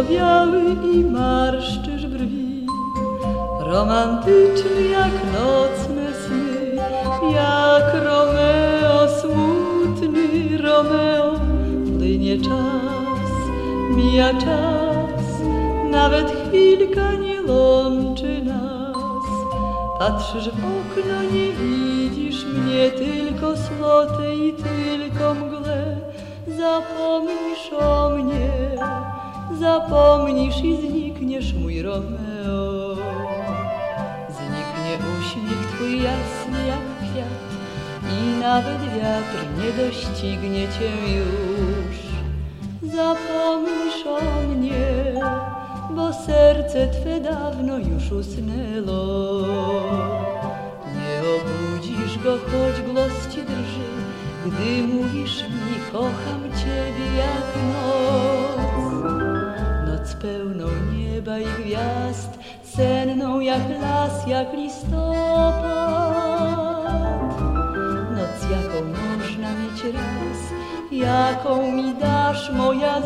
osiłowiały i marszczysz brwi. Romantyczny jak nocne sny, jak Romeo smutny Romeo. Płynie czas, mija czas, nawet chwilka nie łączy nas. Patrzysz w okno, nie widzisz mnie, tylko słotę i tylko mgłę. Zapomnisz o mnie, zapomnisz i znikniesz, mój Romeo. Zniknie uśmiech twój jasny jak kwiat i nawet wiatr nie doścignie cię już. Zapomnisz o mnie, bo serce twe dawno już usnęło. Nie obudzisz go, choć głos ci drży, gdy mówisz mi, kocham ciebie jak noc. Noc pełną nieba i gwiazd, senną jak las, jak listopad. Noc, jaką można mieć raz, jaką mi dasz, moja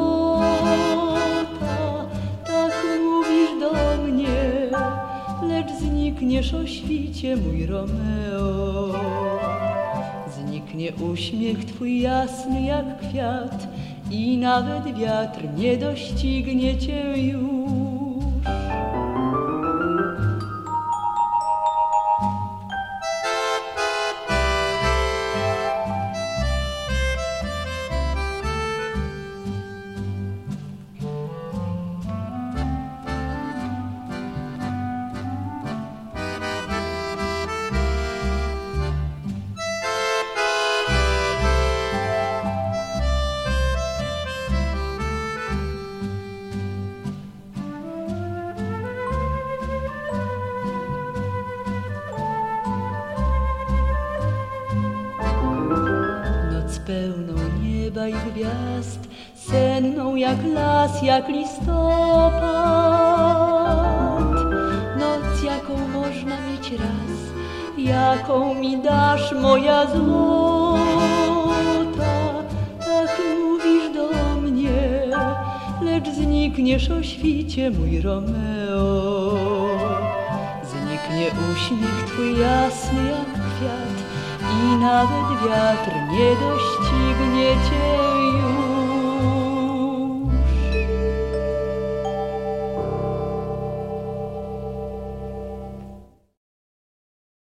złota. Tak mówisz do mnie, lecz znikniesz o świcie, mój Romeo. Zniknie uśmiech twój jasny jak kwiat i nawet wiatr nie doścignie cię już. Pełną nieba i gwiazd, senną jak las, jak listopad. Noc, jaką można mieć raz, jaką mi dasz, moja złota. Tak mówisz do mnie, lecz znikniesz o świcie, mój Romeo. Zniknie uśmiech twój jasny jak kwiat i nawet wiatr nie doścignie cię.